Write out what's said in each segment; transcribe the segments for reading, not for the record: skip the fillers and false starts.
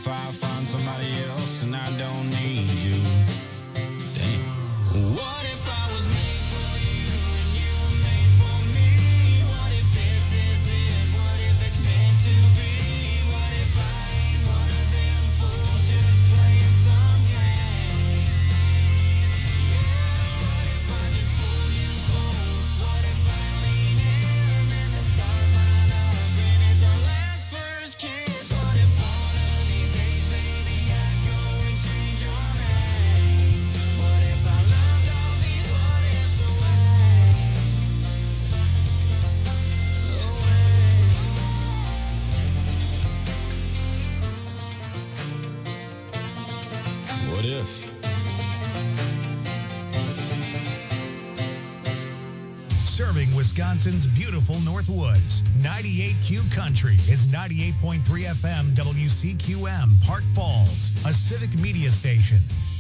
if I find somebody else and I don't need you? Damn. What if I was made for you and you were made for me? What if this is it? What if it's meant to be? What if I ain't one of them fools just playing some game? What if I just pull you close? What if I lean in and the stars line up and it's our last first kiss? What if one of these days, baby, I go and change your name? What if I loved all these what ifs away? What if? Serving Wisconsin's beautiful North Woods. 98Q Country is 98.3 FM WCQM, Park Falls, a civic media station.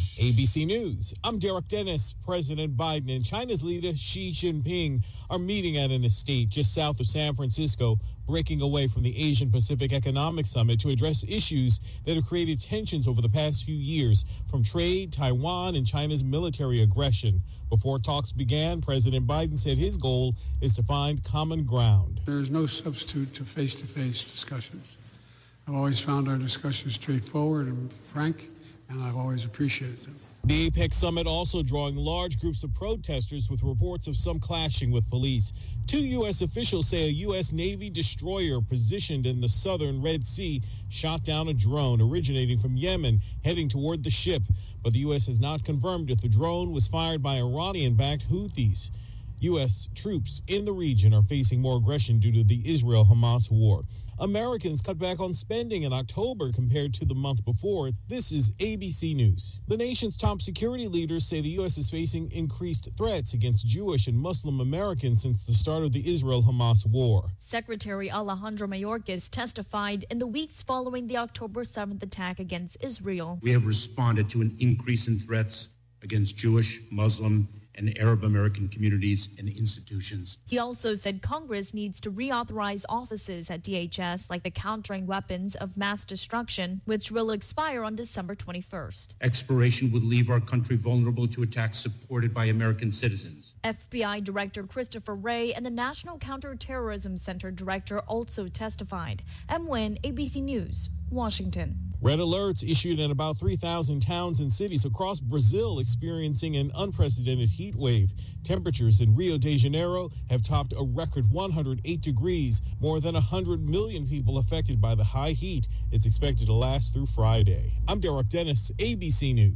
ABC News. I'm Derek Dennis. President Biden and China's leader Xi Jinping are meeting at an estate just south of San Francisco, breaking away from the Asian Pacific Economic Summit to address issues that have created tensions over the past few years, from trade, Taiwan, and China's military aggression. Before talks began, President Biden said his goal is to find common ground. There is no substitute to face-to-face discussions. I've always found our discussions straightforward and frank, and I've always appreciated them. The APEC summit also drawing large groups of protesters, with reports of some clashing with police. Two U.S. officials say a U.S. Navy destroyer positioned in the southern Red Sea shot down a drone originating from Yemen heading toward the ship. But the U.S. has not confirmed if the drone was fired by Iranian-backed Houthis. U.S. troops in the region are facing more aggression due to the Israel-Hamas war. Americans cut back on spending in October compared to the month before. This is ABC News. The nation's top security leaders say the U.S. is facing increased threats against Jewish and Muslim Americans since the start of the Israel-Hamas war. Secretary Alejandro Mayorkas testified in the weeks following the October 7th attack against Israel. We have responded to an increase in threats against Jewish, Muslim, and Arab American communities and institutions. He also said Congress needs to reauthorize offices at DHS, like the Countering Weapons of Mass Destruction, which will expire on December 21st. Expiration would leave our country vulnerable to attacks supported by American citizens. FBI Director Christopher Wray and the National Counterterrorism Center Director also testified. M. Nguyen, ABC News, Washington. Red alerts issued in about 3,000 towns and cities across Brazil experiencing an unprecedented heat wave. Temperatures in Rio de Janeiro have topped a record 108 degrees. More than 100 million people affected by the high heat. It's expected to last through Friday. I'm Derek Dennis, ABC News.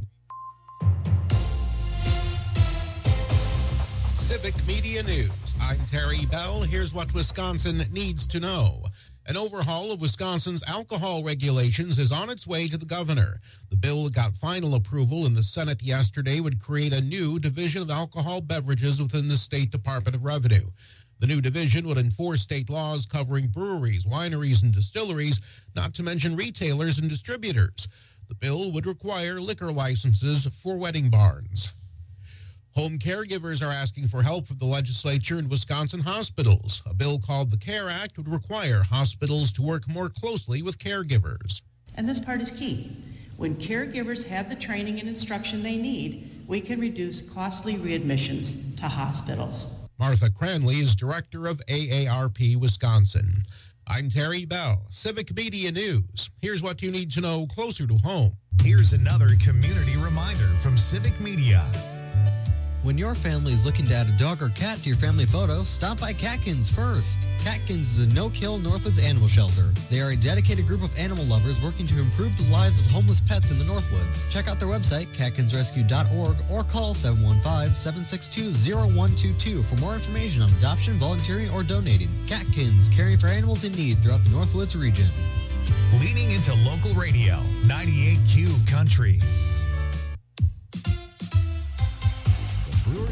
Civic Media News. I'm Terry Bell. Here's what Wisconsin needs to know. An overhaul of Wisconsin's alcohol regulations is on its way to the governor. The bill got final approval in the Senate yesterday, would create a new division of alcohol beverages within the State Department of Revenue. The new division would enforce state laws covering breweries, wineries, and distilleries, not to mention retailers and distributors. The bill would require liquor licenses for wedding barns. Home caregivers are asking for help from the legislature and Wisconsin hospitals. A bill called the CARE Act would require hospitals to work more closely with caregivers. And this part is key. When caregivers have the training and instruction they need, we can reduce costly readmissions to hospitals. Martha Cranley is director of AARP Wisconsin. I'm Terry Bell, Civic Media News. Here's what you need to know closer to home. Here's another community reminder from Civic Media. When your family is looking to add a dog or cat to your family photo, stop by Catkins first. Catkins is a no-kill Northwoods animal shelter. They are a dedicated group of animal lovers working to improve the lives of homeless pets in the Northwoods. Check out their website, catkinsrescue.org, or call 715-762-0122 for more information on adoption, volunteering, or donating. Catkins, caring for animals in need throughout the Northwoods region. Leading into local radio, 98Q Country. Brewers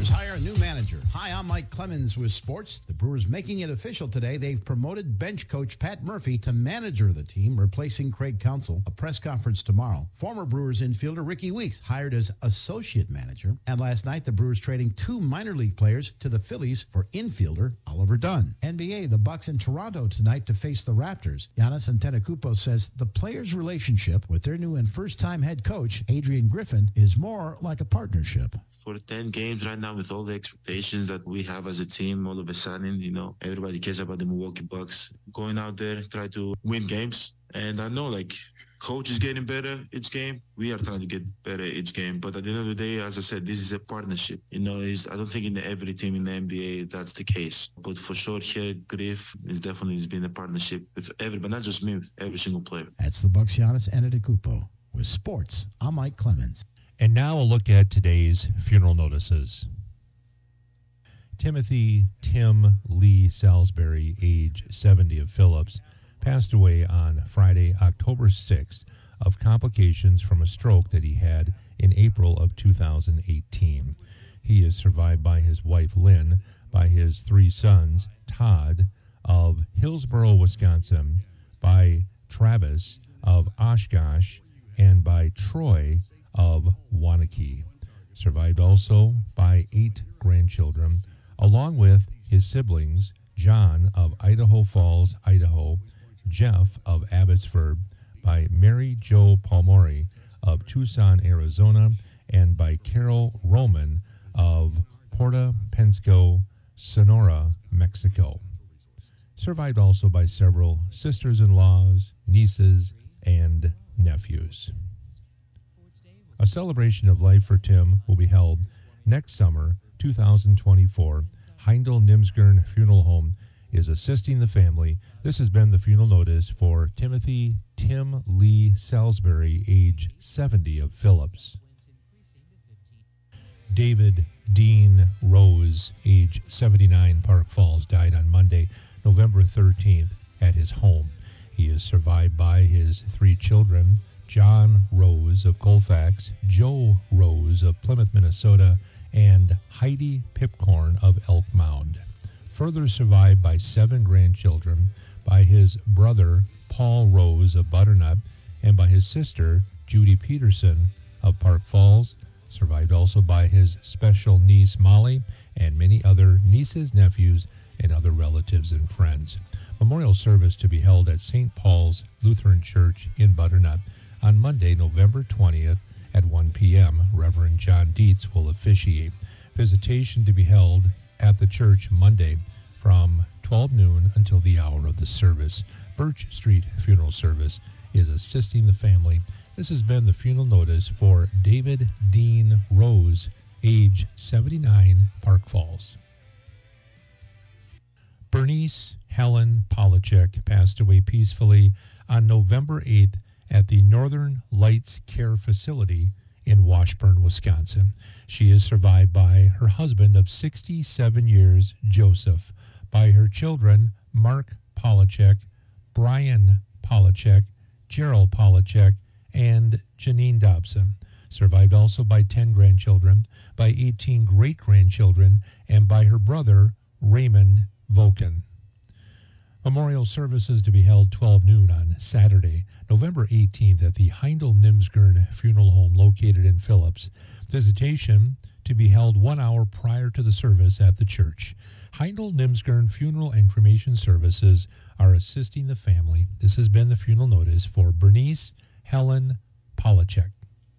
Brewers hire a new manager. Hi, I'm Mike Clemens with sports. The Brewers making it official today. They've promoted bench coach Pat Murphy to manager of the team, replacing Craig Counsell. A press conference tomorrow. Former Brewers infielder Ricky Weeks hired as associate manager. And last night, the Brewers trading 2 minor league players to the Phillies for infielder Oliver Dunn. NBA, the Bucks in Toronto tonight to face the Raptors. Giannis Antetokounmpo says the players' relationship with their new and first-time head coach, Adrian Griffin, is more like a partnership. For 10 games right now, with all the expectations that we have as a team, all of a sudden, everybody cares about the Milwaukee Bucks. Going out there, try to win games. And I know, coach is getting better each game. We are trying to get better each game. But at the end of the day, as I said, this is a partnership. I don't think in every team in the NBA that's the case. But for sure here, Griff is definitely been a partnership with everybody, not just me, with every single player. That's the Bucks' Giannis Antetokounmpo. With sports, I'm Mike Clemens. And now a look at today's funeral notices. Timothy Tim Lee Salisbury, age 70, of Phillips, passed away on Friday, October 6th, of complications from a stroke that he had in April of 2018. He is survived by his wife, Lynn, by his 3 sons, Todd of Hillsboro, Wisconsin, by Travis of Oshkosh, and by Troy of Waunakee. Survived also by 8 grandchildren, along with his siblings, John of Idaho Falls, Idaho, Jeff of Abbotsford, by Mary Jo Palmori of Tucson, Arizona, and by Carol Roman of Puerto Penasco, Sonora, Mexico. Survived also by several sisters-in-laws, nieces, and nephews. A celebration of life for Tim will be held next summer, 2024. Heindel Nimsgren Funeral Home is assisting the family. This has been the funeral notice for Timothy Tim Lee Salisbury, age 70, of Phillips. David Dean Rose, age 79, Park Falls, died on Monday, November 13th, at his home. He is survived by his 3 children, John Rose of Colfax, Joe Rose of Plymouth, Minnesota, and Heidi Pipcorn of Elk Mound. Further survived by 7 grandchildren, by his brother Paul Rose of Butternut, and by his sister Judy Peterson of Park Falls. Survived also by his special niece Molly, and many other nieces, nephews, and other relatives and friends. Memorial service to be held at St. Paul's Lutheran Church in Butternut on Monday, November 20th at 1 p.m. Reverend John Dietz will officiate. Visitation to be held at the church Monday from 12 noon until the hour of the service. Birch Street Funeral Service is assisting the family. This has been the funeral notice for David Dean Rose, age 79, Park Falls. Bernice Helen Polachek passed away peacefully on November 8th at the Northern Lights Care Facility in Washburn, Wisconsin. She is survived by her husband of 67 years, Joseph, by her children, Mark Polachek, Brian Polachek, Gerald Polachek, and Janine Dobson. Survived also by 10 grandchildren, by 18 great-grandchildren, and by her brother, Raymond Voken. Memorial services to be held 12 noon on Saturday, November 18th at the Heindel Nimsgren Funeral Home located in Phillips. Visitation to be held 1 hour prior to the service at the church. Heindel Nimsgren Funeral and Cremation Services are assisting the family. This has been the funeral notice for Bernice Helen Polachek.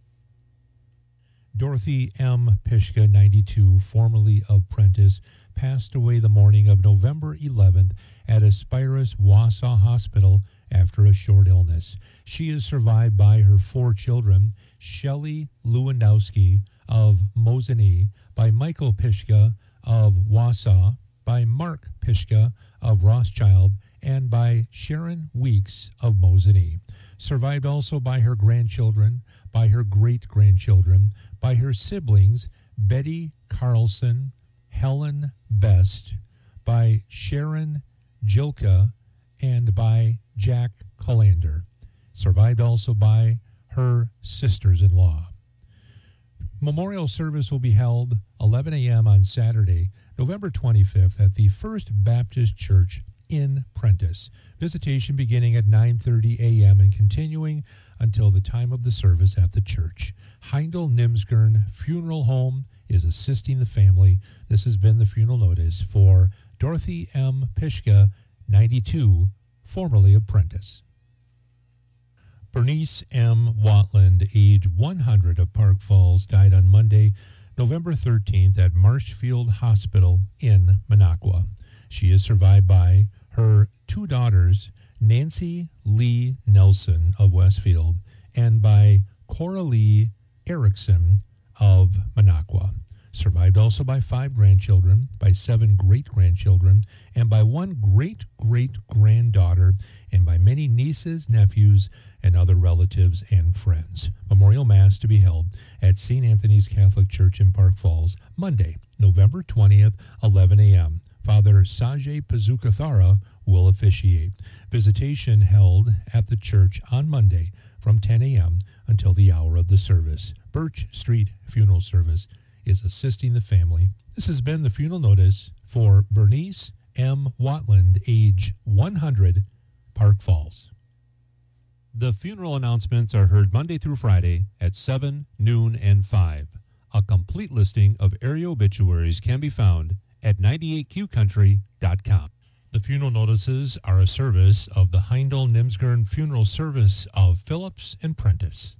Dorothy M. Pishka, 92, formerly of Prentice, passed away the morning of November 11th at Aspirus Wausau Hospital after a short illness. She is survived by her 4 children, Shelley Lewandowski of Mosinee, by Michael Pishka of Wausau, by Mark Pishka of Rothschild, and by Sharon Weeks of Mosinee. Survived also by her grandchildren, by her great-grandchildren, by her siblings, Betty Carlson, Helen Best, by Sharon Jilka, and by Jack Colander. Survived also by her sisters-in-law. Memorial service will be held 11 a.m. on Saturday, November 25th at the First Baptist Church in Prentice. Visitation beginning at 9:30 a.m. and continuing until the time of the service at the church. Heindel Nimsgern Funeral Home is assisting the family. This has been the funeral notice for Dorothy M. Pishka, 92, formerly of Prentice. Bernice M. Watland, age 100, of Park Falls, died on Monday, November 13th at Marshfield Hospital in Minocqua. She is survived by her two daughters, Nancy Lee Nelson of Westfield and by Coralie Erickson of Minocqua. Survived also by 5 grandchildren, by 7 great-grandchildren, and by 1 great-great-granddaughter, and by many nieces, nephews, and other relatives and friends. Memorial Mass to be held at St. Anthony's Catholic Church in Park Falls, Monday, November 20th, 11 a.m. Father Sajay Pazukathara will officiate. Visitation held at the church on Monday from 10 a.m. until the hour of the service. Birch Street Funeral Service is assisting the family. This has been the funeral notice for Bernice M. Watland, age 100, Park Falls. The funeral announcements are heard Monday through Friday at 7, noon, and 5. A complete listing of area obituaries can be found at 98qcountry.com. The funeral notices are a service of the Heindel Nimsgern Funeral Service of Phillips and Prentice.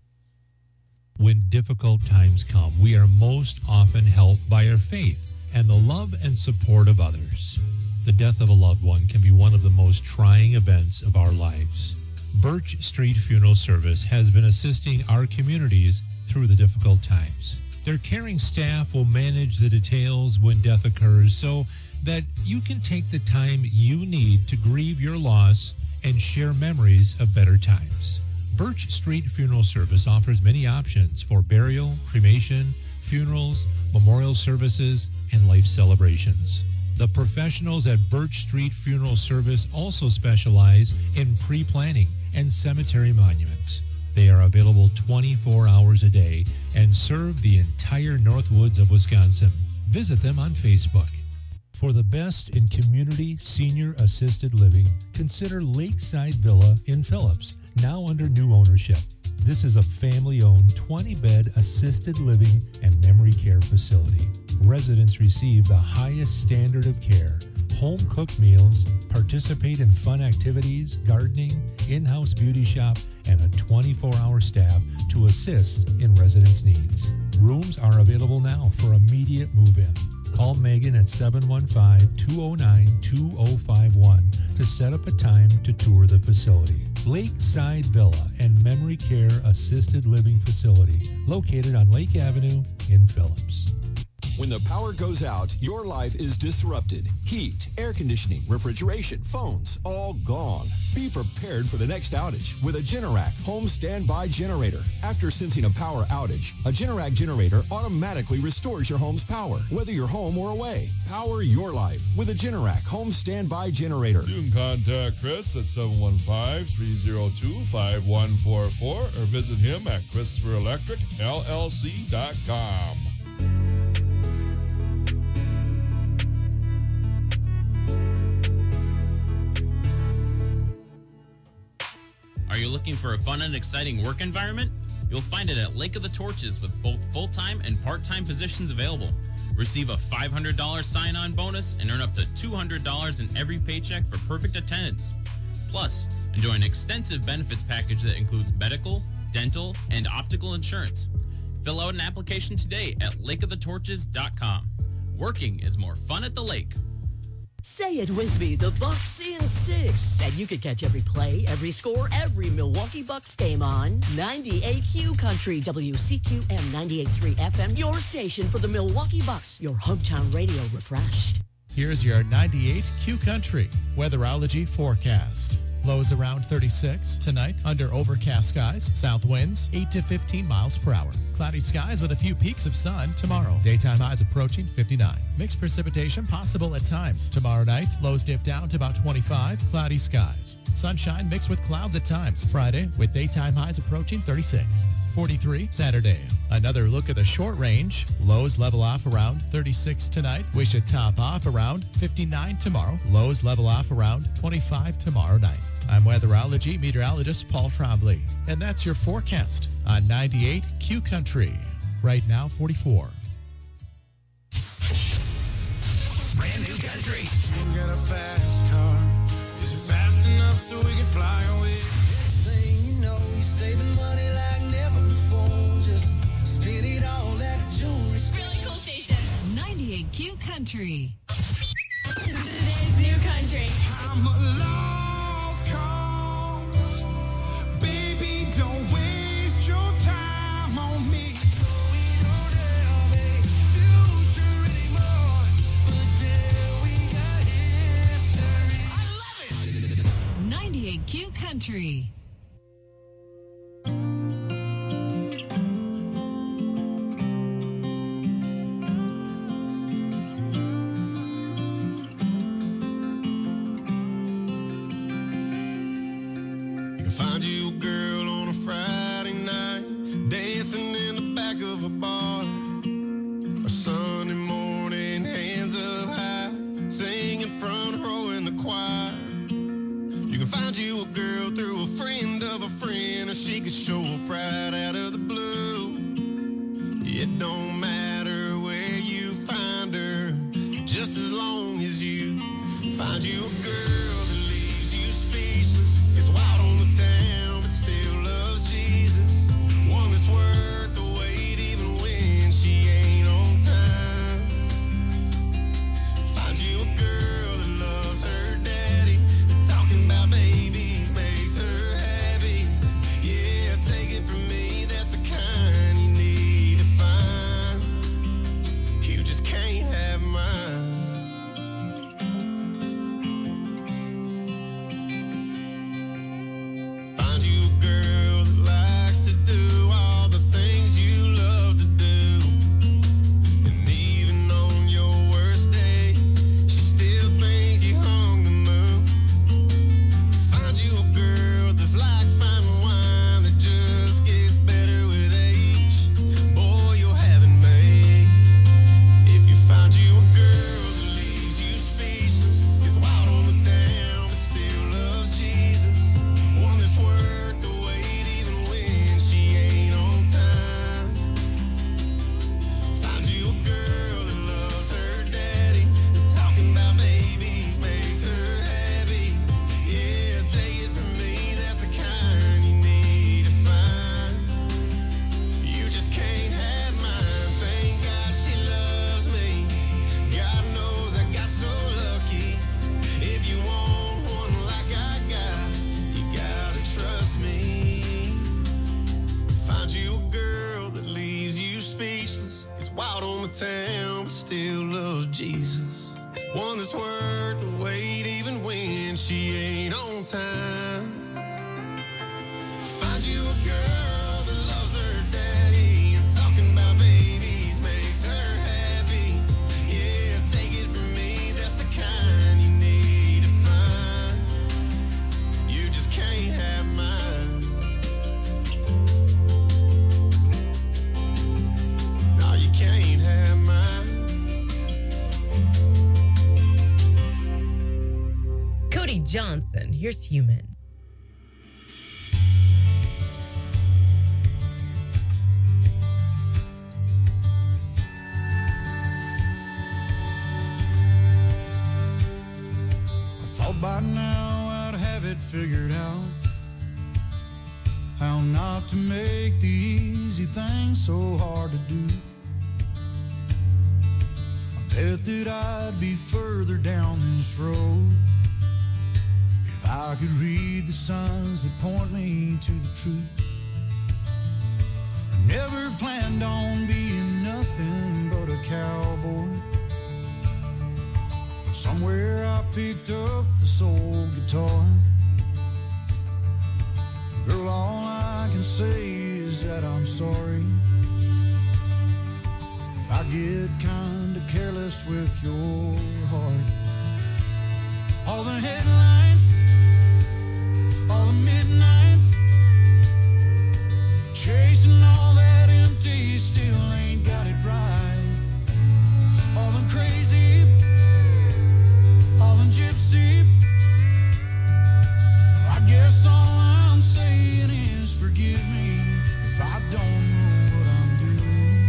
When difficult times come, we are most often helped by our faith and the love and support of others. The death of a loved one can be one of the most trying events of our lives. Birch Street Funeral Service has been assisting our communities through the difficult times. Their caring staff will manage the details when death occurs so that you can take the time you need to grieve your loss and share memories of better times. Birch Street Funeral Service offers many options for burial, cremation, funerals, memorial services, and life celebrations. The professionals at Birch Street Funeral Service also specialize in pre-planning and cemetery monuments. They are available 24 hours a day and serve the entire Northwoods of Wisconsin. Visit them on Facebook. For the best in community senior assisted living, consider Lakeside Villa in Phillips, now under new ownership. This is a family-owned 20-bed assisted living and memory care facility. Residents receive the highest standard of care, home-cooked meals, participate in fun activities, gardening, in-house beauty shop, and a 24-hour staff to assist in residents' needs. Rooms are available now for immediate move-in. Call Megan at 715-209-2051 to set up a time to tour the facility. Lakeside Villa and Memory Care Assisted Living Facility, located on Lake Avenue in Phillips. When the power goes out, your life is disrupted. Heat, air conditioning, refrigeration, phones, all gone. Be prepared for the next outage with a Generac home standby generator. After sensing a power outage, a Generac generator automatically restores your home's power, whether you're home or away. Power your life with a Generac home standby generator. You can contact Chris at 715-302-5144 or visit him at ChristopherElectricLLC.com. Are you looking for a fun and exciting work environment? You'll find it at Lake of the Torches with both full-time and part-time positions available. Receive a $500 sign-on bonus and earn up to $200 in every paycheck for perfect attendance. Plus, enjoy an extensive benefits package that includes medical, dental, and optical insurance. Fill out an application today at lakeofthetorches.com. Working is more fun at the lake. Say it with me, the Bucks in 6. And you can catch every play, every score, every Milwaukee Bucks game on 98Q Country, WCQM 98.3 FM, your station for the Milwaukee Bucks, your hometown radio refreshed. Here's your 98Q Country weatherology forecast. Lows around 36. Tonight, under overcast skies. South winds 8 to 15 miles per hour. Cloudy skies with a few peaks of sun tomorrow. Daytime highs approaching 59. Mixed precipitation possible at times. Tomorrow night, lows dip down to about 25. Cloudy skies. Sunshine mixed with clouds at times. Friday, with daytime highs approaching 36. 43 Saturday. Another look at the short range. Lows level off around 36 tonight. We should top off around 59 tomorrow. Lows level off around 25 tomorrow night. I'm weatherology meteorologist Paul Trombley. And that's your forecast on 98 Q Country. Right now, 44. Brand new country. You got a fast car. Is it fast enough so we can fly away? Thing you know, you're saving money like never before. Just spend it all at a jewelry. Really cool station. 98 Q Country. Today's new country. I'm a lost cause. Baby, don't waste your time on me. We don't have a future anymore, but then we got history. I love it. 98 Q Country. Find you a girl on a Friday night, dancing in the back of a bar. Or Sunday morning, hands up high, singing front row in the choir. You can find you a girl through a friend of a friend, or she could show up right out of the blue. It don't matter where you find her, just as long as you find you a girl that leaves you speechless. It's wild on the town, but still loves Jesus. One that's worth the wait, even when she ain't on time. Find you a girl that loves her daddy, talking about babies makes her happy. Yeah, take it from me, that's the kind you need to find. You just can't have mine. Find you a girl that likes to do all the things you love to do. And even on your worst day, she still thinks you hung the moon. Find you a girl that's like fine wine that just gets better with age. Boy, you'll have it made. If you find you a girl that leaves you speechless, gets wild on the town but still loves Jesus. One that's worth the wait even when she ain't on time. Find you a girl that loves her daddy, talking about babies makes her happy. Yeah, take it from me, that's the kind you need to find. You just can't have mine. Thank God she loves me. God knows I got so lucky. If you want one like I got, you gotta trust me. Find you a girl that leaves you speechless. It's wild on the town, but still loves Jesus. One that's worth the wait, even when she ain't on time. Find you a girl that loves her daddy, and talking about babies makes her happy. Yeah, take it from me, that's the kind you need to find. You just can't have mine. No, you can't have mine. Cody Johnson, here's Human. I thought by now I'd have it figured out, how not to make the easy things so hard to do. I bet that I'd be further down this road if I could read the signs that point me to the truth. I never planned on being nothing but a cowboy, but somewhere I picked up the soul guitar Girl, all I can say is that I'm sorry if I get kinda careless with your heart. All the headlines, all the midnights, chasing all that empty, still ain't got it right. All the crazy, all the gypsy, I guess all I'm saying is forgive me if I don't know what I'm doing.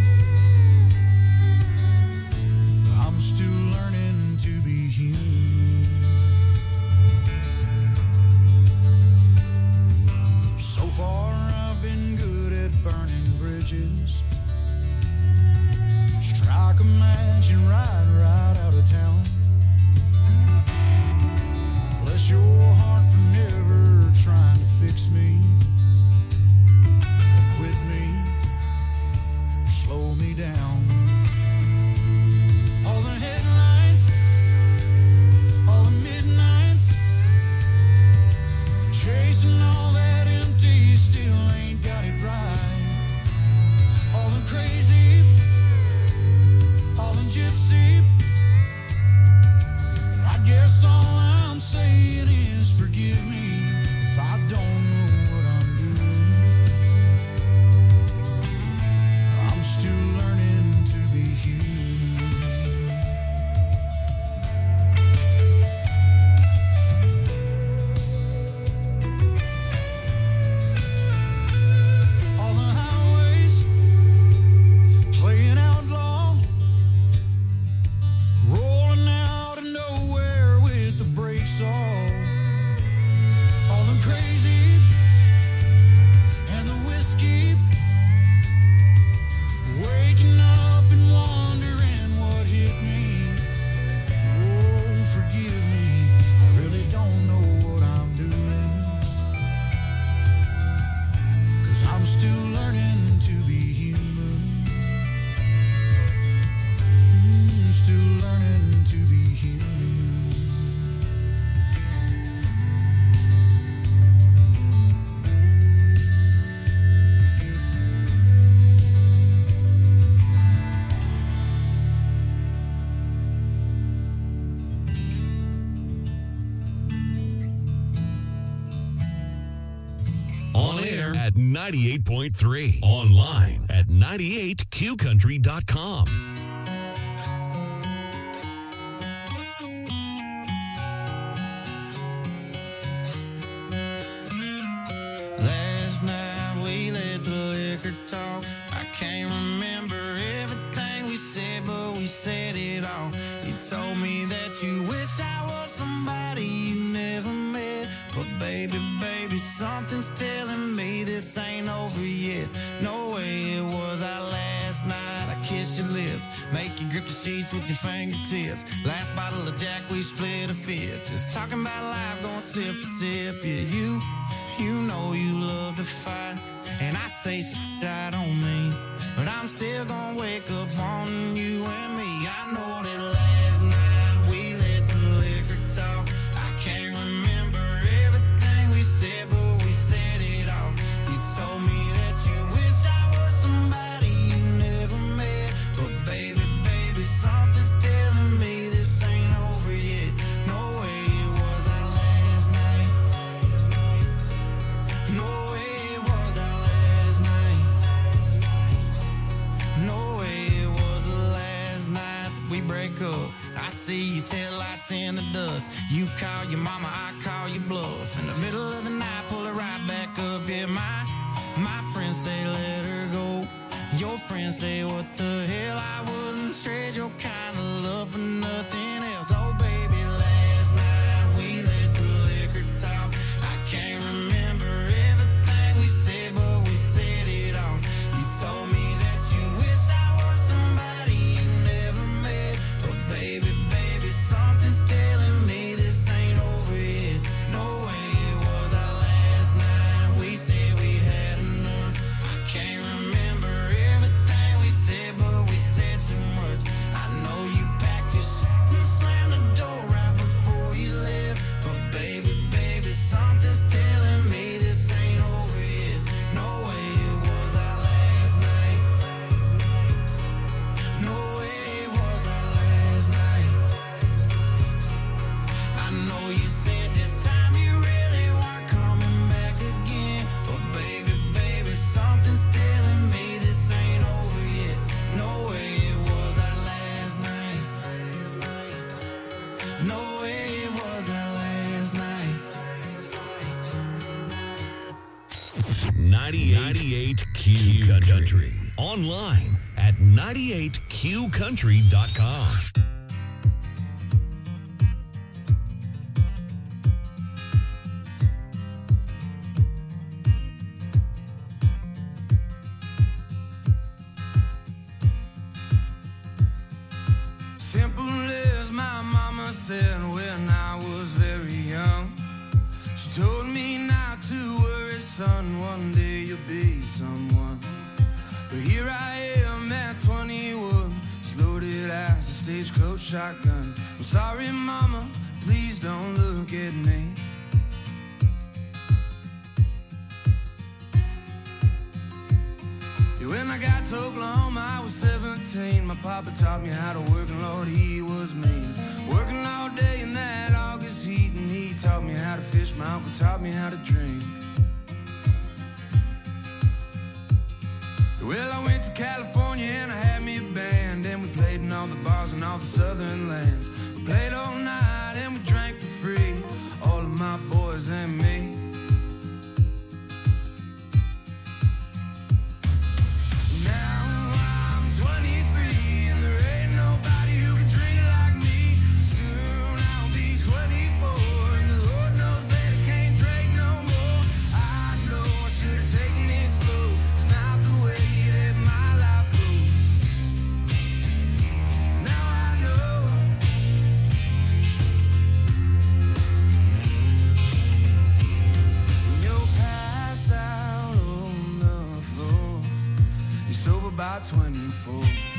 I'm still learning to be human. So far I've been good at burning bridges. Strike a match and ride right out of town. Bless your heart for never trying to fix me or quit me or slow me down. All the headlights, all the midnights, chasing all that empty, still ain't got it right. All the crazy, all the gypsy, I guess all I'm saying is forgive me if I don't know what I'm doing. I'm still learning to be human. All the highways playing outlaw, rolling out of nowhere with the brakes off. All the crazy and the whiskey, waking up and wondering what hit me. Oh, forgive me, I really don't know what I'm doing, 'cause I'm still learning to be human. Still learning to be human. On air at 98.3. Online at 98qcountry.com. Last night we let the liquor talk. I can't remember everything we said, but we said it all. You told me that you wish I was somebody you never met. But baby, something's telling me this ain't over yet. No way it was our last night. I kissed your lips, make you grip the sheets with your fingertips. Last bottle of Jack, we split a fifth. Just talking about life, going sip for sip. Yeah, you know you love to fight, and I say shit I don't mean, but I'm still gonna wake up wanting you and me. I know that last night we let the liquor talk. I can't remember everything we said, but we said it all. You told me that you wish I was somebody you never met. But baby, something's telling me this ain't over yet. No way it was our last night. No way it was our last night. No way it was the last night that we break up. I see your taillights in the dust. You call your mama, I call your bluff. In the middle of the night, pull it right back up. Yeah, my friends say let her go. Your friends say what the hell, I wouldn't trade your kind of love for nothing else. Oh baby, last night we let the liquor talk. I can't remember everything we said, but we said it all. You told me that you wish I was somebody you never met. But baby, something's telling me this ain't over yet. No way it was our last night. We said we'd had enough. I can't remember everything we said, but we said too much. I know you packed your shit and slammed the 98Q Country. Online at 98QCountry.com. Simple as my mama said when I was very young. She told me not to worry, son, one day you'll be someone. But here I am at 21, loaded as a stagecoach shotgun. I'm sorry, mama, please don't look at me. When I got to Oklahoma, I was 17. My papa taught me how to work, and Lord, he was mean. Working all day in that August heat, and he taught me how to fish. My uncle taught me how to drink. Well, I went to California and I had me a band, and we played in all the bars and all the southern lands. We played all night and we drank for free, all of my boys and me. About 24.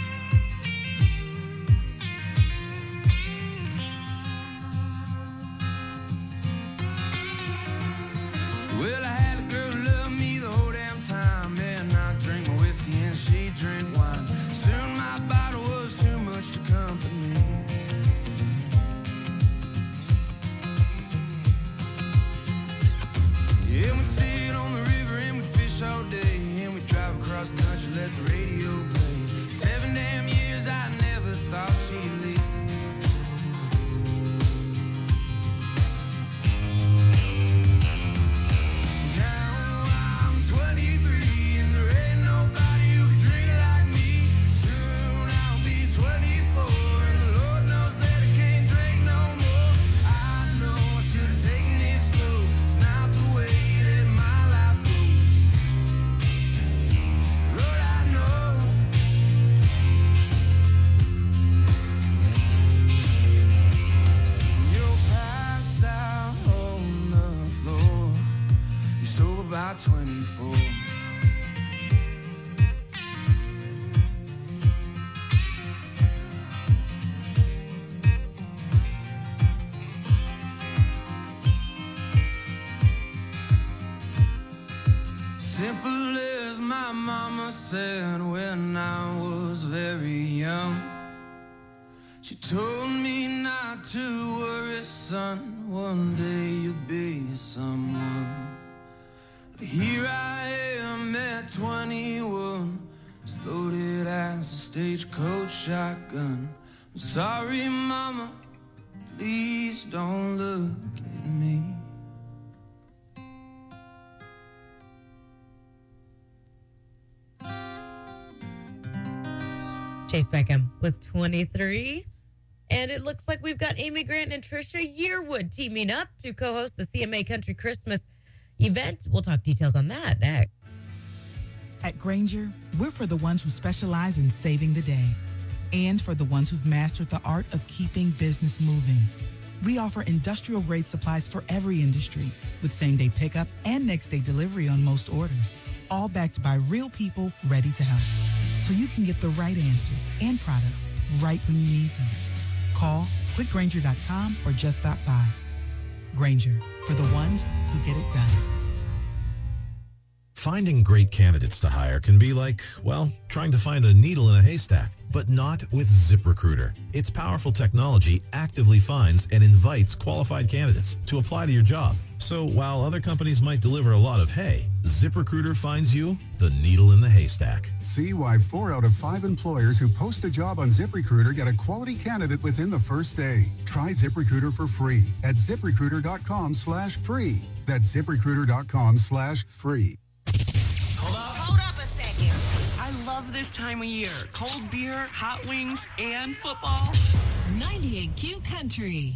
Well, I had a girl who loved me the whole damn time, and I drank my whiskey and she drank wine. Soon my bottle was too much to company. Yeah, we'd sit on the river and we'd fish all day, and we'd drive across the country, let the radio play. 7 damn years, I never thought she'd leave. Now I'm 23 and there ain't nobody who can drink like me. Soon I'll be 24 and the Lord knows that I can't drink no more. I know I should have taken it slow. It's not the way that my life goes. Lord, I know. You're passed out on the floor. You're sober by 24. Simple as my mama said when I was very young. She told me not to worry, son, one day you'll be someone. But here I am at 21, as loaded as a stagecoach shotgun. I'm sorry, mama, please don't look at me. Chase Beckham with 23. And it looks like we've got Amy Grant and Trisha Yearwood teaming up to co-host the CMA Country Christmas event. We'll talk details on that next. At Grainger, we're for the ones who specialize in saving the day and for the ones who've mastered the art of keeping business moving. We offer industrial-grade supplies for every industry with same-day pickup and next-day delivery on most orders, all backed by real people ready to help. So you can get the right answers and products right when you need them. Call quickgrainger.com or just stop by. Grainger, for the ones who get it done. Finding great candidates to hire can be like, well, trying to find a needle in a haystack, but not with ZipRecruiter. Its powerful technology actively finds and invites qualified candidates to apply to your job. So while other companies might deliver a lot of hay, ZipRecruiter finds you the needle in the haystack. See why 4 out of 5 employers who post a job on ZipRecruiter get a quality candidate within the first day. Try ZipRecruiter for free at ZipRecruiter.com/free. That's ZipRecruiter.com/free. Hold up a second. love this time of year. Cold beer, hot wings, and football. 98Q Country.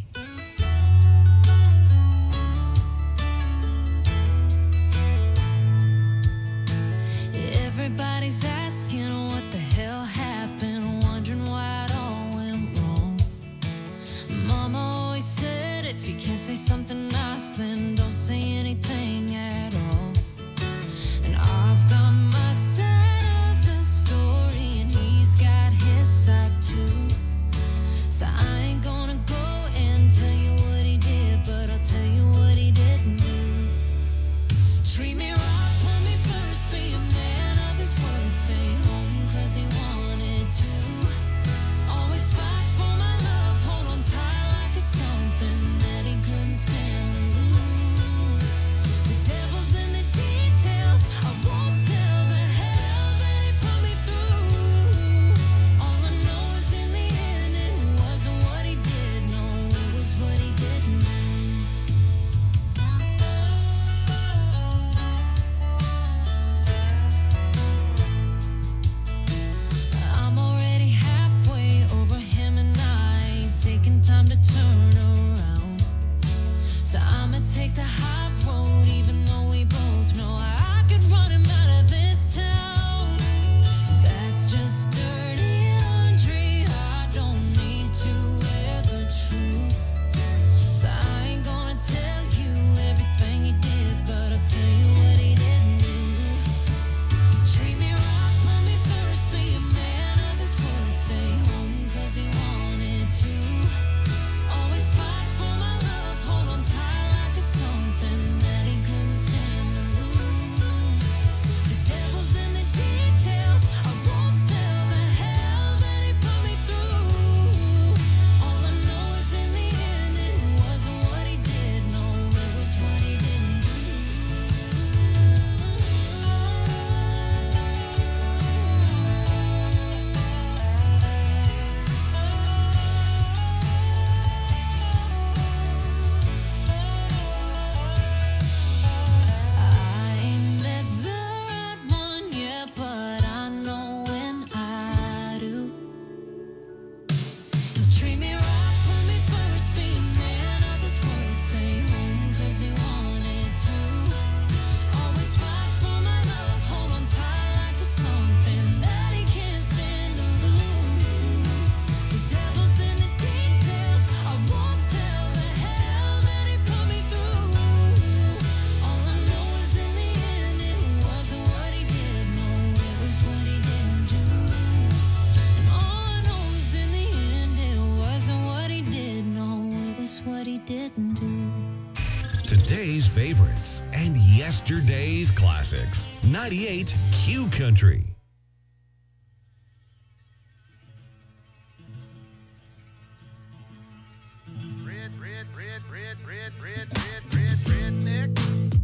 Everybody's asking what the hell happened, wondering why it all went wrong. Mama always said if you can't say something nice, then don't say anything at all. And I've got my side of the story, and he's got his side too. So I ain't gonna go and tell you what he did, but I'll tell you what he didn't do. Treat me right, put me first, be a man of his word, stay home 'cause he wanted to. Always fight for my love, hold on tight like it's something that he couldn't stand to lose. The devil's in the details, I won't tell the hell that he put me through. All I know is in the end it wasn't what he did, no, it was what he didn't do. I'm already halfway over him and I ain't taking time to turn around. So I'ma take the high road even though we both know I could run him out of this town. That's just dirty laundry, I don't need to wear the truth. So I ain't gonna tell you everything he did, but I'll tell you what he didn't do. Treat me right, put me first, be a man of his word, stay home 'cause he wanted to. Always fight for my love, hold on tight like it's something that he couldn't stand to lose. The devil's in the details, I won't tell the hell that he put me through. All I know is in the end it wasn't what he did, no, it was what he didn't do. I ain't met the right one yet, but I know when I do. He'll treat me right, put me first, be a man of his word, stay home 'cause he wanted to. Always fight for my love, hold on tight like it's something that he can't stand to lose. The devil's in the details, I won't tell the hell that he put me through. All I know is in the end it wasn't what he did, no, it was what he didn't do. And all I know is in the end it wasn't what he did, no, it was what he didn't do. Today's favorites and yesterday's classics. 98Q Country. Redneck.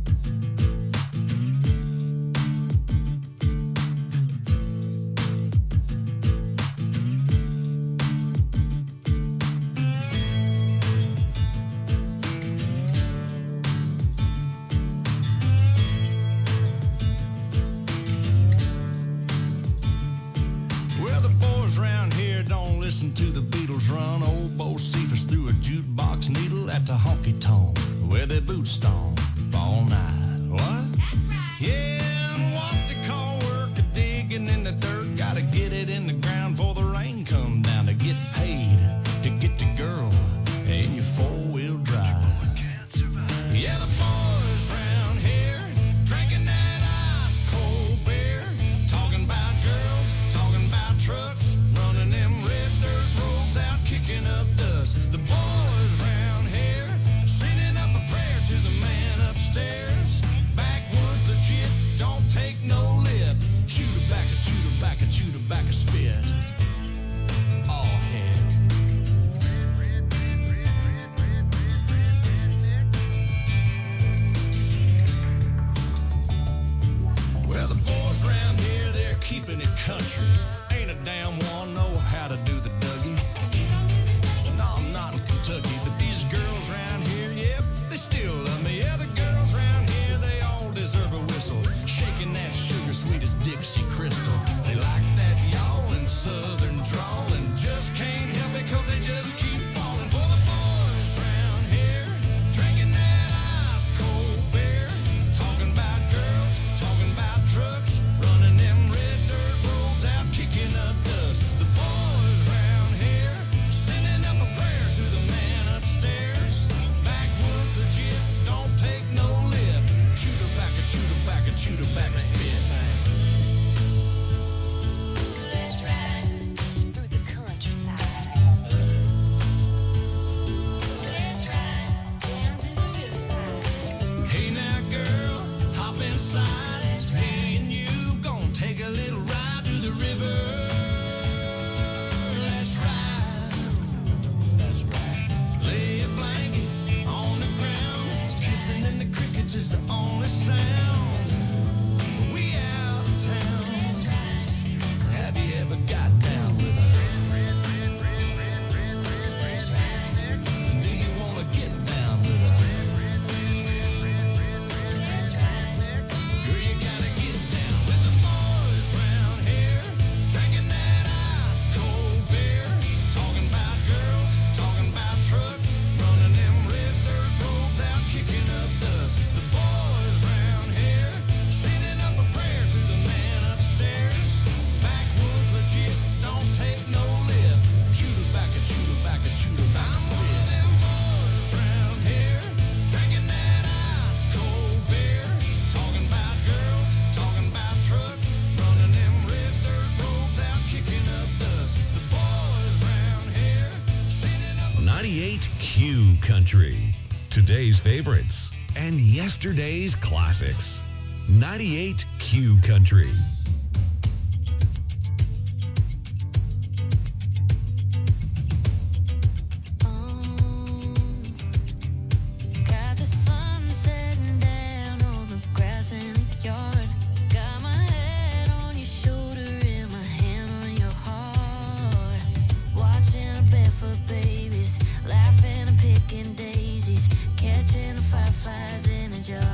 Well, the boys around here don't listen to the Beatles run. Old Bo Cephas threw a jukebox needle at the honky tonk where they boot stomp all night. What? That's right. Yeah, and what they call work a digging in the dirt. Gotta get it in the ground before the rain come down to get paid to get the girl in your four-wheel drive. Yeah, the boys around here drinking that ice cold beer, talking about girls, talking about trucks, running them red dirt roads out, kicking up dust. The boys around here sending up a prayer to the man upstairs. Backwoods legit, don't take no lip. Shoot her back and shoot her back and shoot her back a spit. Oh heck. Well, the boys around here, they're keeping it country. Ain't a damn one know how to do the Dougie. No, I'm not in Kentucky, but these girls around here, yep, they still love me. Yeah, the girls around here, they all deserve a whistle. Shaking that sugar sweet as Dixie Crystal. They like that Country. Today's favorites and yesterday's classics. 98 Q Country. Got the sun setting down on the grass in the yard. Got my head on your shoulder and my hand on your heart. Watching our barefoot babies, laughing and picking daisies, catching the fireflies in a jar.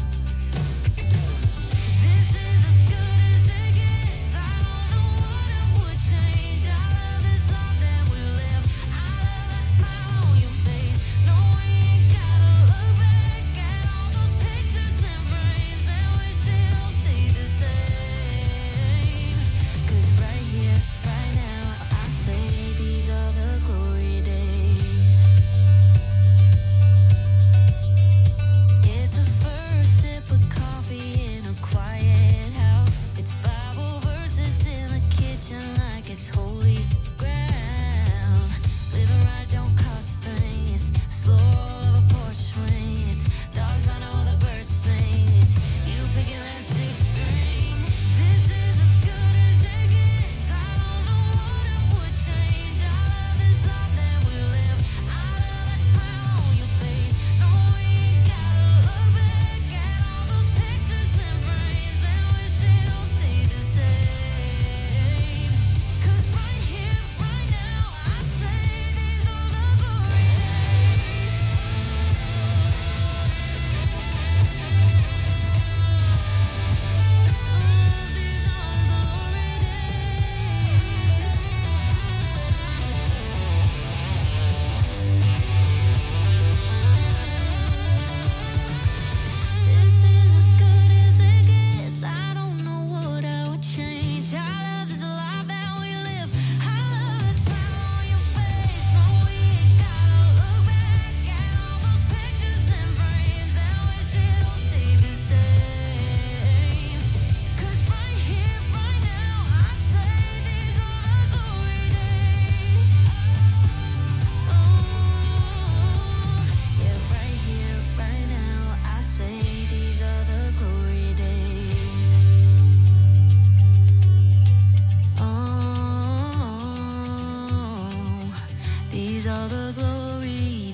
This is as good as it gets. I don't know what I would change. I love this life that we live. I love that smile on your face. No, we ain't gotta look back at all those pictures and frames and wish it all stayed the same. 'Cause right here, right now, I say these are the glory days. It's a first sip of coffee in a quiet house. It's Bible verses in the kitchen like it's holy ground. Living right don't cost a thing. It's slow all of a porch swing. It's dogs run all the birds sing. It's you picking that six string. This is as good as it gets. I don't know what I would change. I love this life that we live. I love that smile on your face. No, we ain't gotta look back at all those pictures and frames and wish it all stayed the same. 'Cause right here, right now, I say these are the glory This is as good as it gets. I don't know what I would change. I love this life that we live. I love that smile on your face. No, we ain't gotta look back at all those pictures and frames and wish it all stayed the same. 'Cause right here, right now, I say these are the glory days. Yeah, right here, right now, I say these are the glory days. These are the glory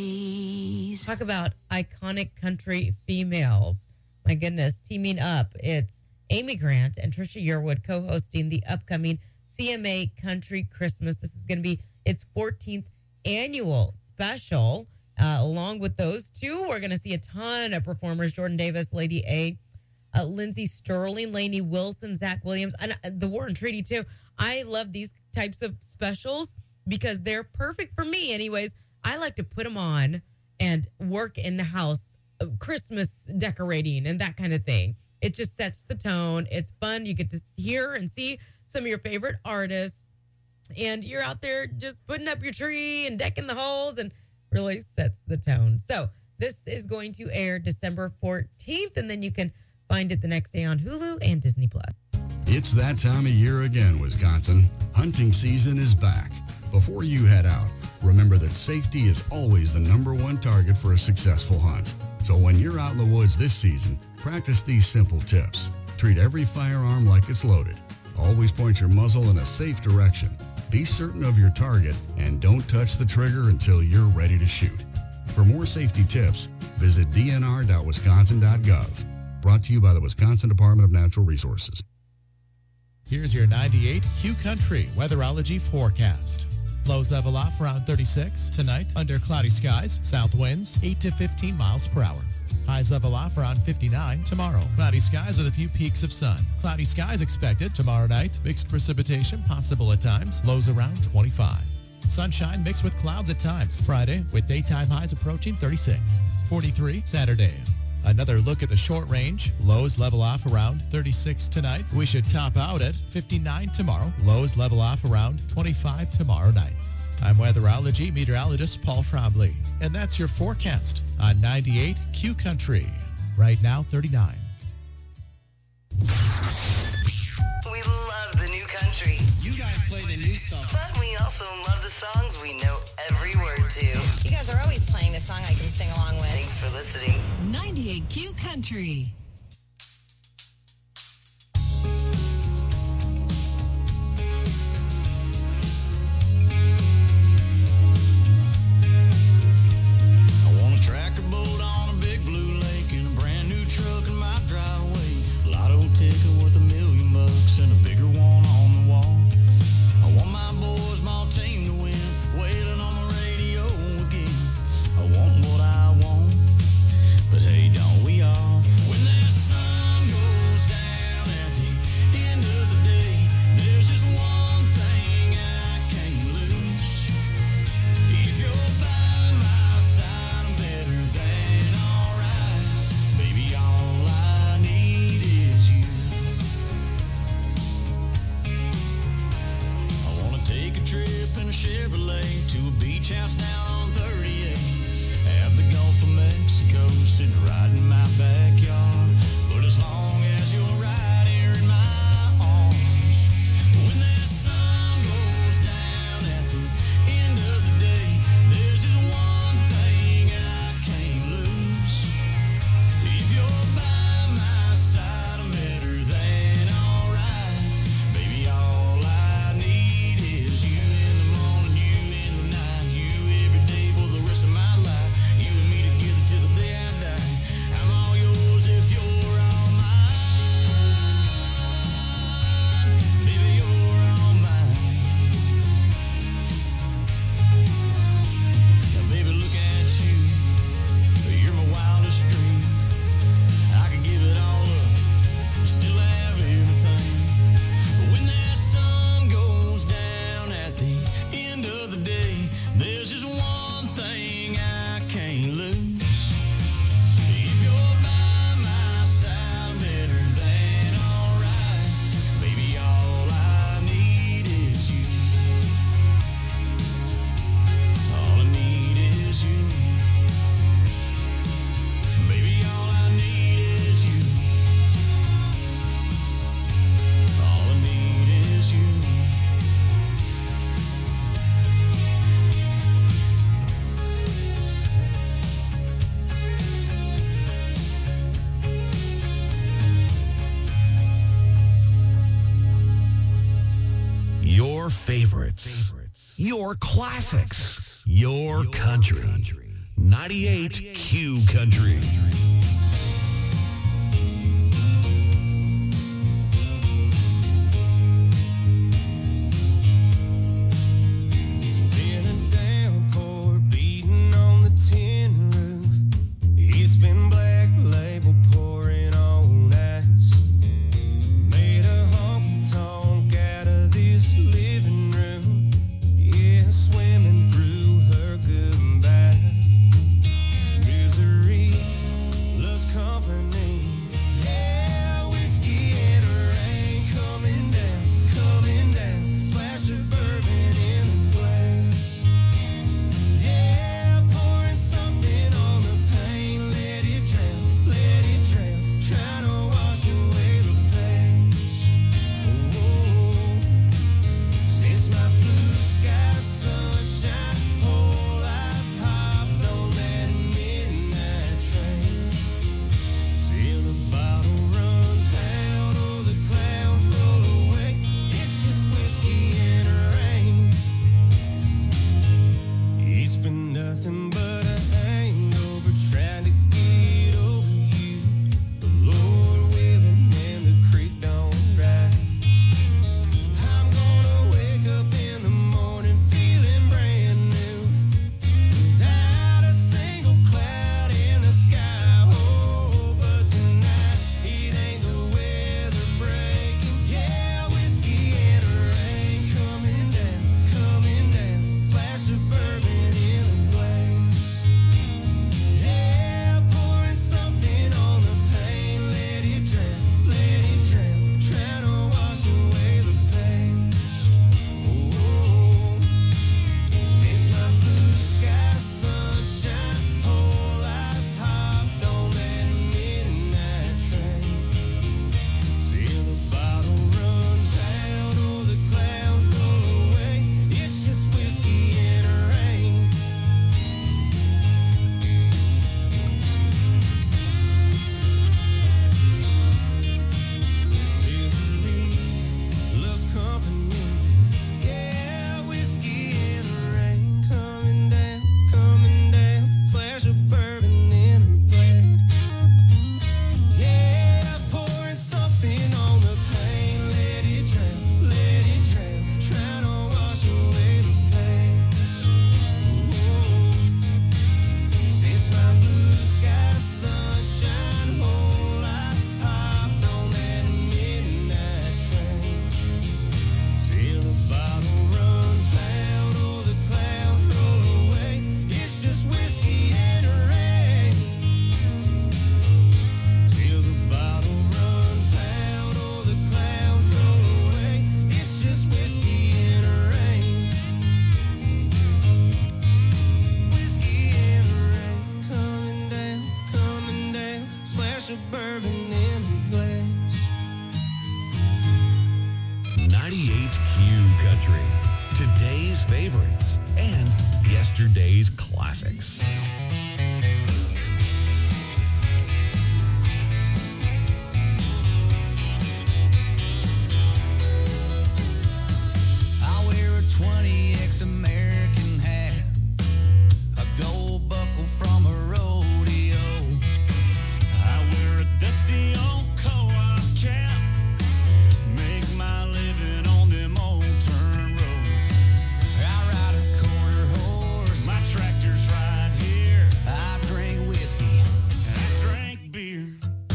days. Talk about iconic country females. My goodness, teaming up. It's Amy Grant and Trisha Yearwood co-hosting the upcoming CMA Country Christmas. This is going to be its 14th annual special. Along with those two, we're going to see a ton of performers. Jordan Davis, Lady A, Lindsey Sterling, Lainey Wilson, Zach Williams, and the War and Treaty too. I love these types of specials because they're perfect for me anyways. I like to put them on and work in the house, Christmas decorating and that kind of thing. It just sets the tone. It's fun. You get to hear and see some of your favorite artists, and you're out there just putting up your tree and decking the halls, and really sets the tone. So this is going to air December 14th, and then you can find it the next day on Hulu and Disney Plus. It's that time of year again, Wisconsin. Hunting season is back. Before you head out, remember that safety is always the #1 target for a successful hunt. So when you're out in the woods this season, practice these simple tips. Treat every firearm like it's loaded. Always point your muzzle in a safe direction. Be certain of your target and don't touch the trigger until you're ready to shoot. For more safety tips, visit dnr.wisconsin.gov. Brought to you by the Wisconsin Department of Natural Resources. Here's your 98 Q Country weatherology forecast. Lows level off around 36 tonight under cloudy skies, south winds 8 to 15 miles per hour. Highs level off around 59 tomorrow. Cloudy skies with a few peaks of sun. Cloudy skies expected tomorrow night. Mixed precipitation possible at times. Lows around 25. Sunshine mixed with clouds at times. Friday with daytime highs approaching 36. 43 Saturday. Another look at the short range. Lows level off around 36 tonight. We should top out at 59 tomorrow. Lows level off around 25 tomorrow night. I'm weatherology meteorologist Paul Trombley, and that's your forecast on 98 Q Country. Right now, 39. We love the new country. You guys play the new stuff. But we also love the songs we know every word to. You guys are always playing a song I can sing along with. Thanks for listening. 98Q Country. I want a tractor boat on a big blue lake and a brand new truck in my driveway. Lotto ticket worth $1 million and a bigger one on the wall. I want my boys, my team to win. Wailing on the radio again. I want what I want, but hey, don't we all? When that sun goes down at the end of the day, there's just one thing I can't lose. If you're by my side, I'm better than alright. Baby, all I need is you. I wanna take a trip in a Chevrolet to a beach house down on 38. Have the Gulf of Mexico sitting right in my backyard. But as long as you're right here in my arms, when that sun goes down at the end of the day, there's just one thing I can't lose. If you're by my side, I'm better than alright. Baby, all I need is you in the morning, you in the night, you every day for the rest of my life. You and me together till the day I die. I'm all yours if you're all mine. Baby, you're all mine. Now, baby, look at you. You're my wildest dream. I could give it all up, still have everything. But when that sun goes down at the end of the day, there's just one thing I can't lose. If you're by my side, I'm better than alright. Baby, all I need is you. All I need is you. Baby, all I need is you. All I need is you. Your favorites. Your classics. Your country. 98 Q Country. It's been a downpour beating on the tin roof. It's been Black Label pouring on ice. Made a honky tonk out of this living room. Yeah, swimming through her goodbye. Misery company. Yeah, whiskey and rain coming down, splash of bourbon in a glass. Yeah, pouring something on the pain, let it drown, trying to wash away the past. Since my blue sky sunshine whole life hopped on that midnight train, till the bottle runs out or the clouds roll away. It's just whiskey and rain. Till the bottle runs out or the clouds roll away. It's just whiskey and rain. Whiskey and rain coming down, splash of bourbon in a glass. 98Q Country. Today's favorites and yesterday's classics. I wear a 20X American hat, a gold buckle from a rodeo. I wear a dusty old co-op cap, make my living on them old turn roads. I ride a quarter horse, my tractor's right here. I drink whiskey, I drink beer.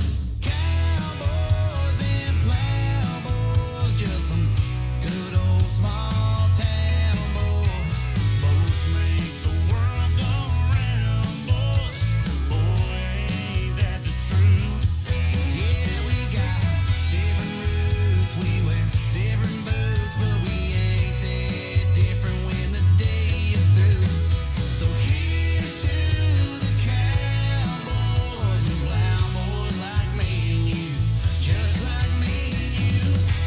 Cowboys and plowboys, just some good old small town boys. Both make the world go round, boys. Boy, ain't that the truth? Yeah, we got different roots, we wear different boots, but we ain't that different when the day is through. So here's to the cowboys and plowboys like me and you, just like me and you.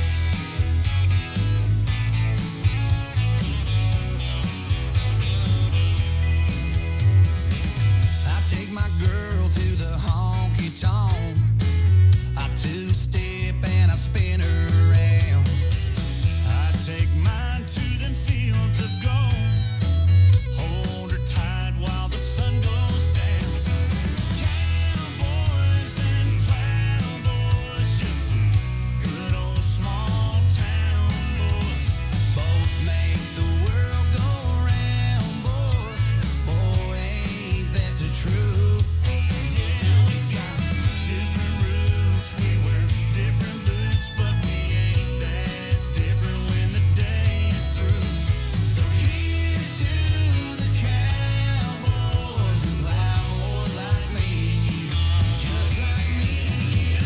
I take my girl to the honky tonk. I two-step and I spin her around. I take mine to them fields of gold. Hold her tight while the sun goes down. Cowboys and plowboys, just some good old small town boys. Both make the world go round, boys. Boy, ain't that the truth? Yeah, we got different roots, we wear different boots, but we ain't that different when the day is through. So here's to the cowboys and plowboys like me and you, just like me and you.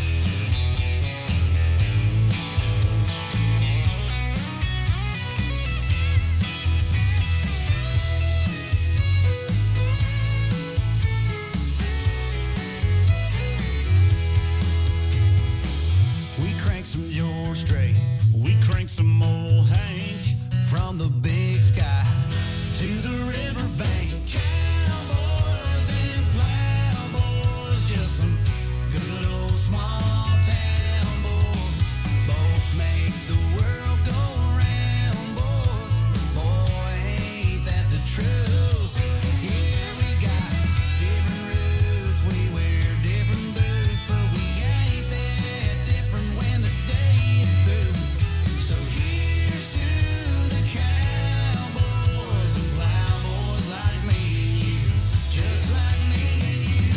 We crank some George Strait, we crank some old Hank, from the big sky to the riverbank. Cowboys and plowboys, just some good old small town boys. Both make the world go round, boys. Boy, ain't that the truth? Yeah, we got different roots, we wear different boots, but we ain't that different when the day is through. So here's to the cowboys and plowboys like me and you, just like me and you.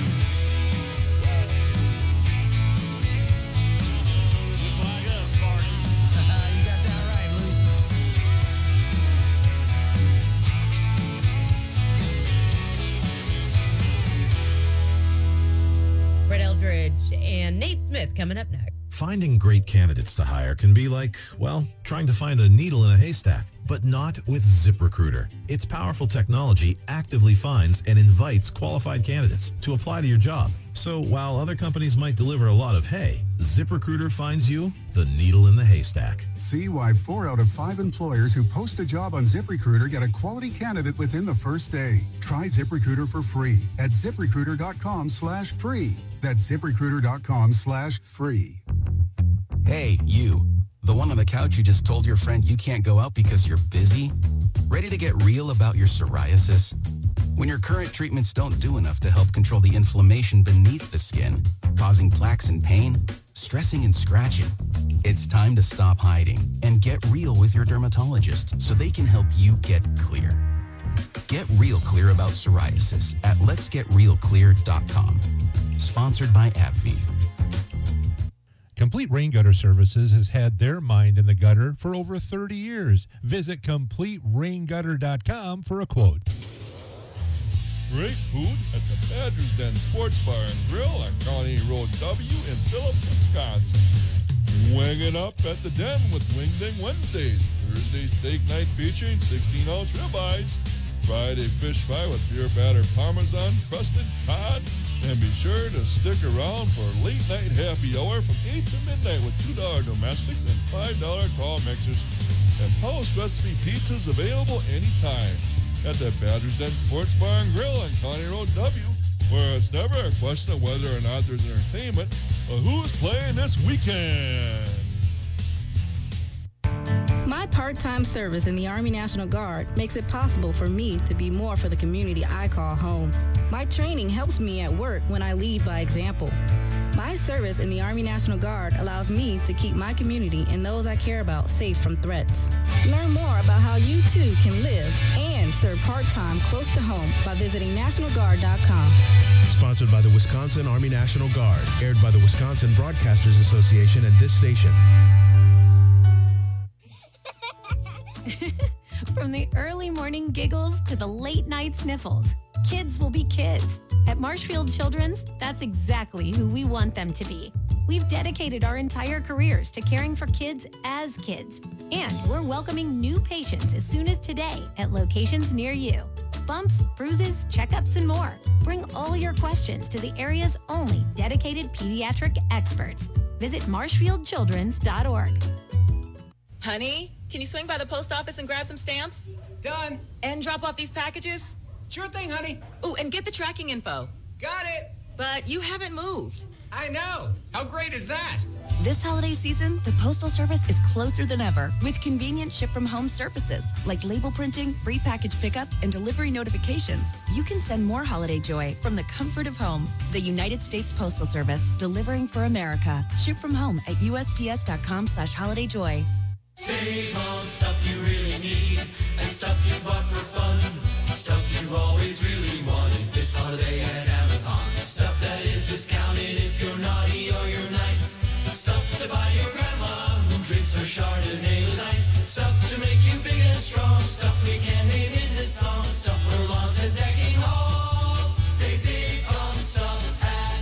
Just like us, Barney. You got that right, Luke. Brett Eldridge and Nate Smith coming up next. Finding great candidates to hire can be like, well, trying to find a needle in a haystack, but not with ZipRecruiter. Its powerful technology actively finds and invites qualified candidates to apply to your job. So while other companies might deliver a lot of hay, ZipRecruiter finds you the needle in the haystack. See why 4 out of 5 employers who post a job on ZipRecruiter get a quality candidate within the first day. Try ZipRecruiter for free at ZipRecruiter.com/free. That's ZipRecruiter.com/free. Hey, you. The one on the couch you just told your friend you can't go out because you're busy? Ready to get real about your psoriasis? When your current treatments don't do enough to help control the inflammation beneath the skin, causing plaques and pain, stressing and scratching, it's time to stop hiding and get real with your dermatologist so they can help you get clear. Get real clear about psoriasis at letsgetrealclear.com. Sponsored by AbbVie. Complete Rain Gutter Services has had their mind in the gutter for over 30 years. Visit CompleteRainGutter.com for a quote. Great food at the Badger's Den Sports Bar and Grill on Colony Road W in Philip, Wisconsin. Wing it up at the Den with Wing Ding Wednesdays. Thursday steak night featuring 16-ounce ribeyes. Friday fish fry with beer batter parmesan, crusted cod. And be sure to stick around for late night happy hour from 8 to midnight with $2 domestics and $5 tall mixers. And post recipe pizzas available anytime at the Badger's Den Sports Bar and Grill on County Road W, where it's never a question of whether or not there's entertainment, but who's playing this weekend. My part-time service in the Army National Guard makes it possible for me to be more for the community I call home. My training helps me at work when I lead by example. My service in the Army National Guard allows me to keep my community and those I care about safe from threats. Learn more about how you too can live and serve part-time close to home by visiting NationalGuard.com. Sponsored by the Wisconsin Army National Guard. Aired by the Wisconsin Broadcasters Association and this station. From the early morning giggles to the late night sniffles, kids will be kids. At Marshfield Children's, that's exactly who we want them to be. We've dedicated our entire careers to caring for kids as kids. And we're welcoming new patients as soon as today at locations near you. Bumps, bruises, checkups, and more. Bring all your questions to the area's only dedicated pediatric experts. Visit marshfieldchildrens.org. Honey, can you swing by the post office and grab some stamps? Done. And drop off these packages? Sure thing, honey. Oh, and get the tracking info. Got it. But you haven't moved. I know. How great is that? This holiday season, the Postal Service is closer than ever with convenient ship-from-home services like label printing, free package pickup, and delivery notifications. You can send more holiday joy from the comfort of home. The United States Postal Service, delivering for America. Ship from home at USPS.com/holidayjoy. Save on stuff you really need and stuff you bought for fun. Stuff you've always really wanted this holiday at Amazon. Stuff that is discounted if you're naughty or you're nice. Stuff to buy your grandma who drinks her Chardonnay with ice. Stuff to make you big and strong. Stuff we can't name in this song. Stuff for lawns and decking halls. Save big on stuff at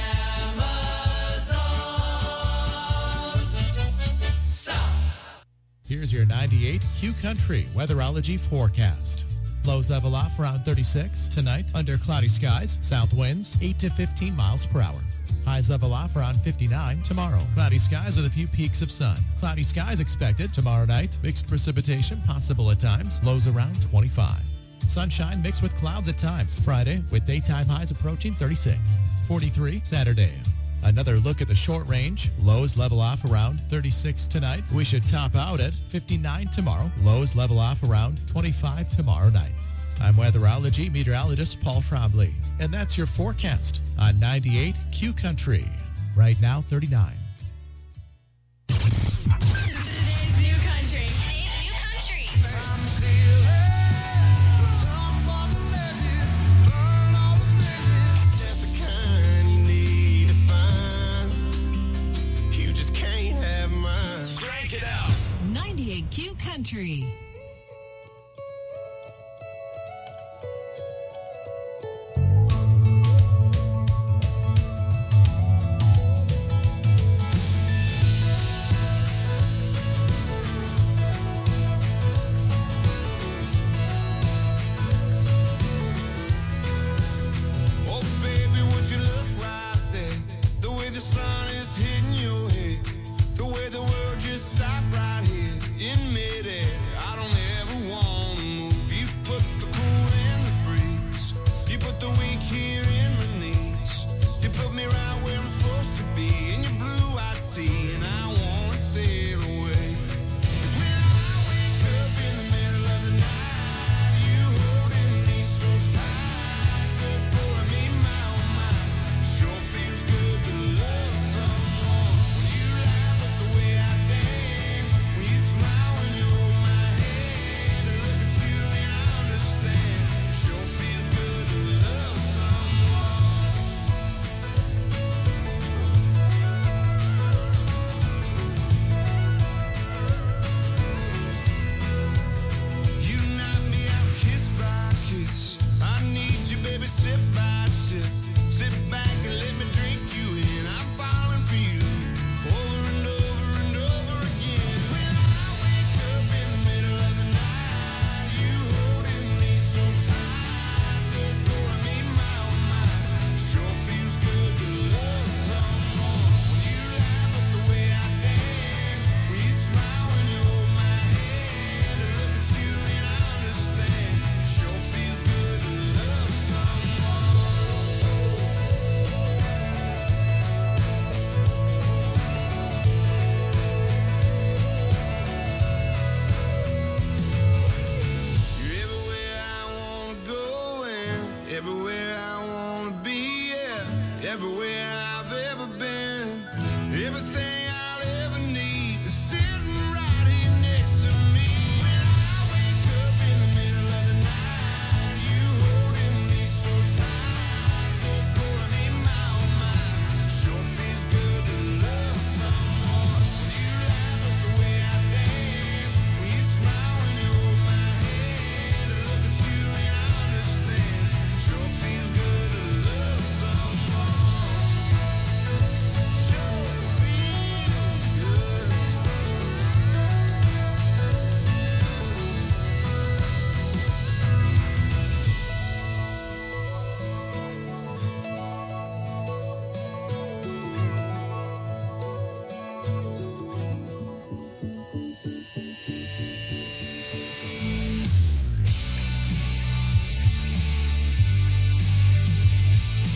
Amazon. Stuff. Here's your 98 Q Country weatherology forecast. Lows level off around 36 tonight under cloudy skies, south winds 8 to 15 miles per hour. Highs level off around 59 tomorrow. Cloudy skies with a few peaks of sun. Cloudy skies expected tomorrow night. Mixed precipitation possible at times. Lows around 25. Sunshine mixed with clouds at times. Friday with daytime highs approaching 36. 43 Saturday. Another look at the short range. Lows level off around 36 tonight. We should top out at 59 tomorrow. Lows level off around 25 tomorrow night. I'm weatherology meteorologist Paul Trombley, and that's your forecast on 98 Q Country. Right now, 39. Today's new country. Q Country.